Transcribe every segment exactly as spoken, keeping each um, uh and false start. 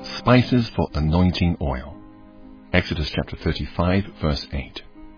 Spices for anointing oil. Exodus chapter thirty-five, verse eight.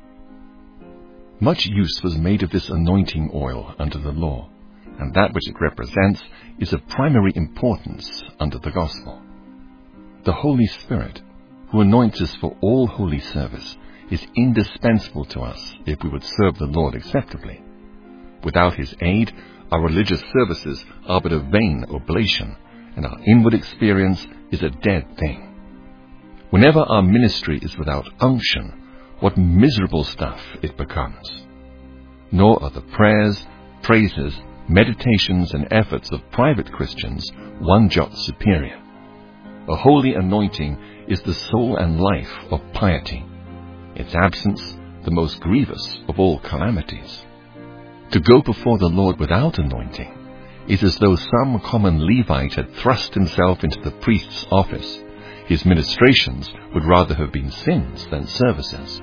Much use was made of this anointing oil under the law, and that which it represents is of primary importance under the gospel. The Holy Spirit, who anoints us for all holy service, is indispensable to us if we would serve the Lord acceptably. Without his aid, our religious services are but a vain oblation, and our inward experience is a dead thing. Whenever our ministry is without unction, what miserable stuff it becomes. Nor are the prayers, praises, meditations, and efforts of private Christians one jot superior. A holy anointing is the soul and life of piety. Its absence, the most grievous of all calamities. To go before the Lord without anointing is as though some common Levite had thrust himself into the priest's office. His ministrations would rather have been sins than services.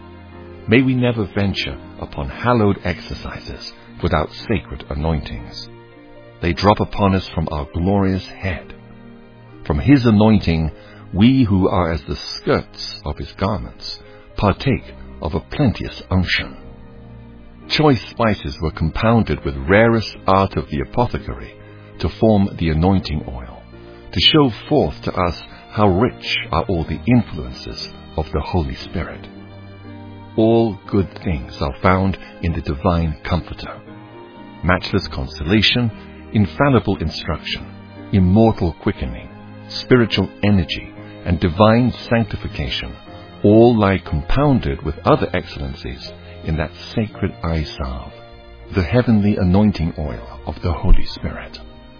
May we never venture upon hallowed exercises without sacred anointings. They drop upon us from our glorious head. From his anointing, we who are as the skirts of his garments partake of a plenteous unction. Choice spices were compounded with rarest art of the apothecary to form the anointing oil, to show forth to us how rich are all the influences of the Holy Spirit. All good things are found in the divine Comforter. Matchless consolation, infallible instruction, immortal quickening, spiritual energy, and divine sanctification all lie compounded with other excellencies in that sacred eye salve, the heavenly anointing oil of the Holy Spirit.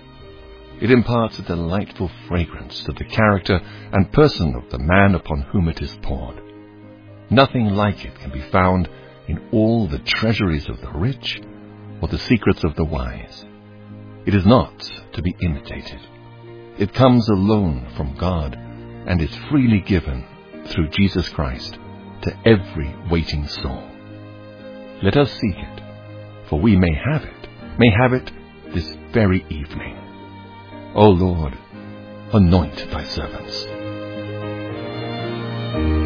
It imparts a delightful fragrance to the character and person of the man upon whom it is poured. Nothing like it can be found in all the treasuries of the rich or the secrets of the wise. It is not to be imitated. It comes alone from God and is freely given through Jesus Christ to every waiting soul. Let us seek it, for we may have it, may have it this very evening. O Lord, anoint thy servants.